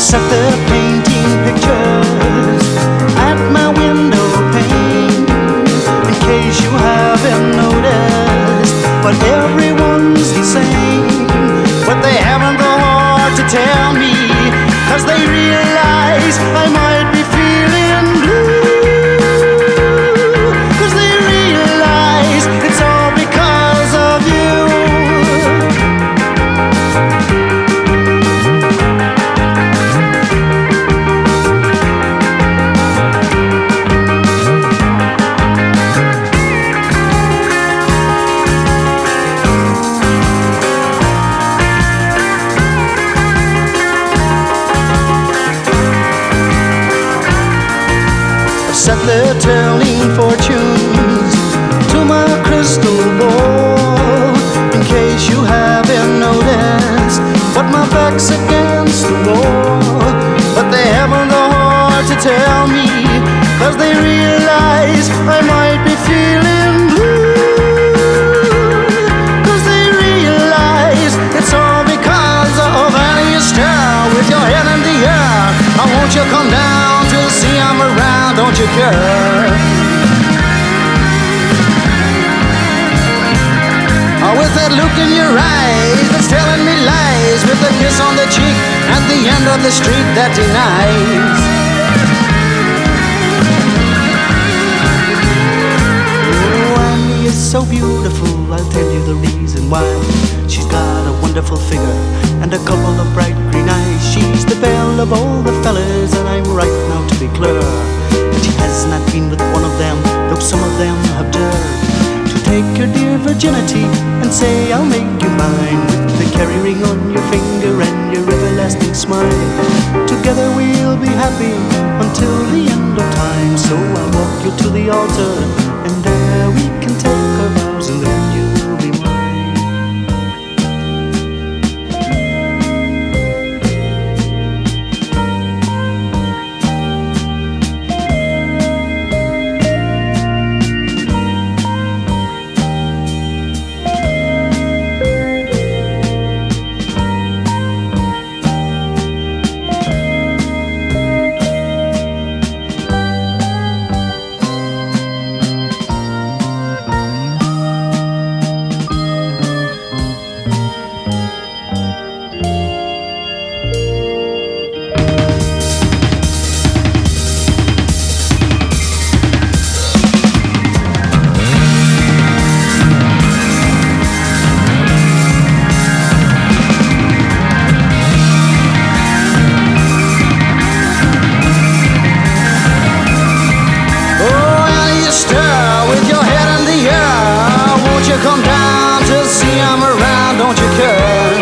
Sat there painting pictures at my window pane. In case you haven't noticed, but everyone's the same. But they haven't the heart to tell me, 'cause they realize I might be feeling blue. 'Cause they realize it's all because of you. Sat there telling fortunes to my crystal ball. In case you haven't noticed, but my back's against the wall. But they haven't the heart to tell me, 'cause they realize I might be feeling blue. 'Cause they realize it's all because of Alistair. With your head in the air, I want you come down to see I'm around. Don't you care? Oh, with that look in your eyes that's telling me lies, with a kiss on the cheek at the end of the street that denies. Oh, Annie is so beautiful, I'll tell you the reason why. She's got a wonderful figure and a couple of bright green eyes. She's the belle of all the fellas, and I'm right now to be clear. She has not been with one of them, though some of them have dared to take your dear virginity and say I'll make you mine, with the carry ring on your finger and your everlasting smile. Together we'll be happy until the end of time. So I'll walk you to the altar, and there we can take our vows, and then you'll be mine. Come down to see I'm around, don't you care?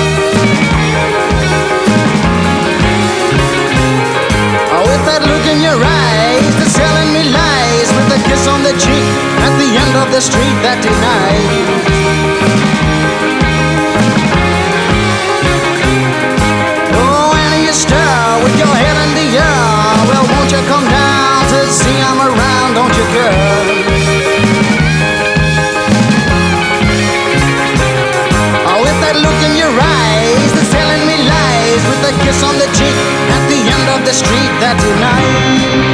Oh, with that look in your eyes that's telling me lies, with a kiss on the cheek at the end of the street that denies. Oh, Annie, you stir with your head in the air. Well, won't you come down to see I'm around, don't you care? Look in your eyes that's telling me lies, with a kiss on the cheek at the end of the street that denies.